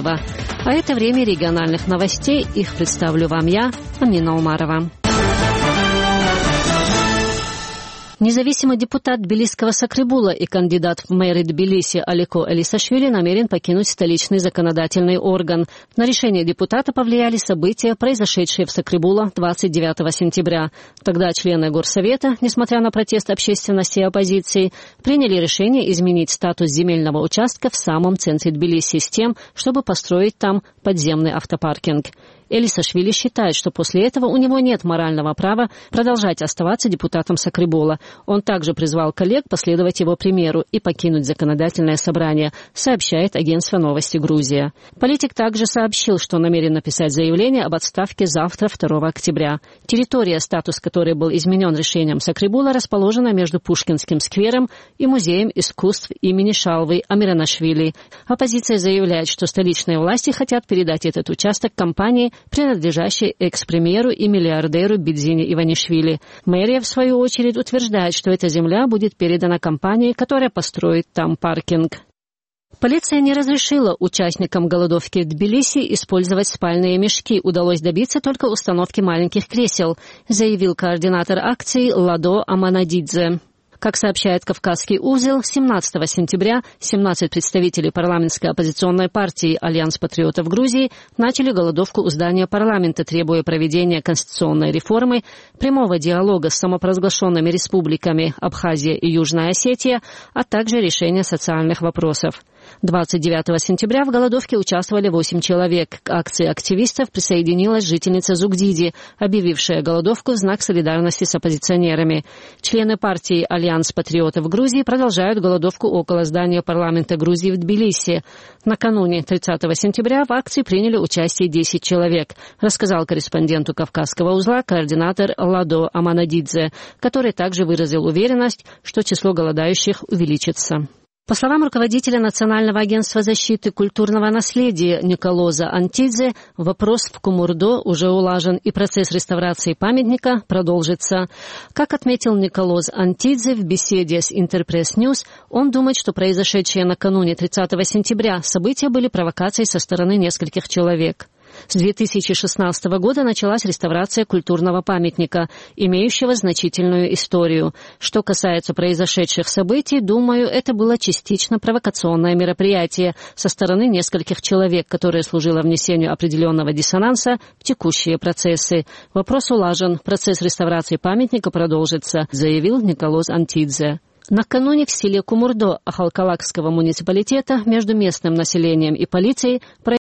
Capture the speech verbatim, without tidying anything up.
Киева. А это время региональных новостей. Их представлю вам я, Амина Умарова. Независимый депутат Тбилисского Сакрибула и кандидат в мэры Тбилиси Алико Элисашвили намерен покинуть столичный законодательный орган. На решение депутата повлияли события, произошедшие в Сакрибула двадцать девятого сентября. Тогда члены Горсовета, несмотря на протест общественности и оппозиции, приняли решение изменить статус земельного участка в самом центре Тбилиси с тем, чтобы построить там подземный автопаркинг. Элисашвили считает, что после этого у него нет морального права продолжать оставаться депутатом Сакрибула. Он также призвал коллег последовать его примеру и покинуть законодательное собрание, сообщает агентство «Новости Грузия». Политик также сообщил, что намерен написать заявление об отставке завтра, второго октября. Территория, статус которой был изменен решением Сакрибула, расположена между Пушкинским сквером и Музеем искусств имени Шалвы Амиранашвили. Оппозиция заявляет, что столичные власти хотят передать этот участок компании, принадлежащей экс-премьеру и миллиардеру Бидзине Иванишвили. Мэрия, в свою очередь, утверждает, что эта земля будет передана компании, которая построит там паркинг. Полиция не разрешила участникам голодовки в Тбилиси использовать спальные мешки. Удалось добиться только установки маленьких кресел, заявил координатор акции Ладо Аманадидзе. Как сообщает Кавказский узел, семнадцатого сентября семнадцать представителей парламентской оппозиционной партии «Альянс патриотов Грузии» начали голодовку у здания парламента, требуя проведения конституционной реформы, прямого диалога с самопровозглашенными республиками Абхазия и Южная Осетия, а также решения социальных вопросов. двадцать девятого сентября в голодовке участвовали восемь человек. К акции активистов присоединилась жительница Зугдиди, объявившая голодовку в знак солидарности с оппозиционерами. Члены партии «Альянс патриотов Грузии» продолжают голодовку около здания парламента Грузии в Тбилиси. Накануне тридцатого сентября в акции приняли участие десять человек, рассказал корреспонденту Кавказского узла координатор Ладо Аманадидзе, который также выразил уверенность, что число голодающих увеличится. По словам руководителя Национального агентства защиты культурного наследия Николоза Антидзе, вопрос в Кумурдо уже улажен, и процесс реставрации памятника продолжится. Как отметил Николоз Антидзе в беседе с Интерпресс Ньюс, он думает, что произошедшие накануне тридцатого сентября события были провокацией со стороны нескольких человек. С две тысячи шестнадцатого года началась реставрация культурного памятника, имеющего значительную историю. Что касается произошедших событий, думаю, это было частично провокационное мероприятие со стороны нескольких человек, которое служило внесению определенного диссонанса в текущие процессы. Вопрос улажен, процесс реставрации памятника продолжится, заявил Николоз Антидзе. Накануне в селе Кумурдо Ахалкалакского муниципалитета между местным населением и полицией